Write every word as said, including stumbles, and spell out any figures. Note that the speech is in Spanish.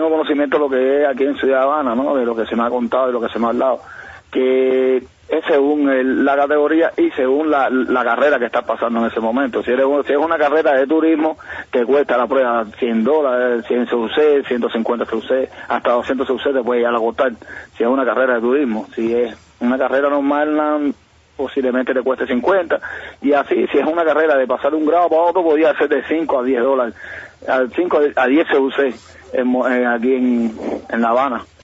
tengo conocimiento de lo que es aquí en Ciudad Habana, ¿no? De lo que se me ha contado y lo que se me ha hablado, que es según el, la categoría y según la, la carrera que estás pasando en ese momento. Si, eres, si es una carrera de turismo, te cuesta la prueba cien dólares, cien C U C, ciento cincuenta C U C, hasta doscientos C U C te puede llegar a costar, si es una carrera de turismo. Si es una carrera normal, posiblemente te cueste cincuenta, y así, si es una carrera de pasar de un grado para otro, podría ser de cinco a diez dólares, a cinco a diez C U C en, en, aquí en, en La Habana.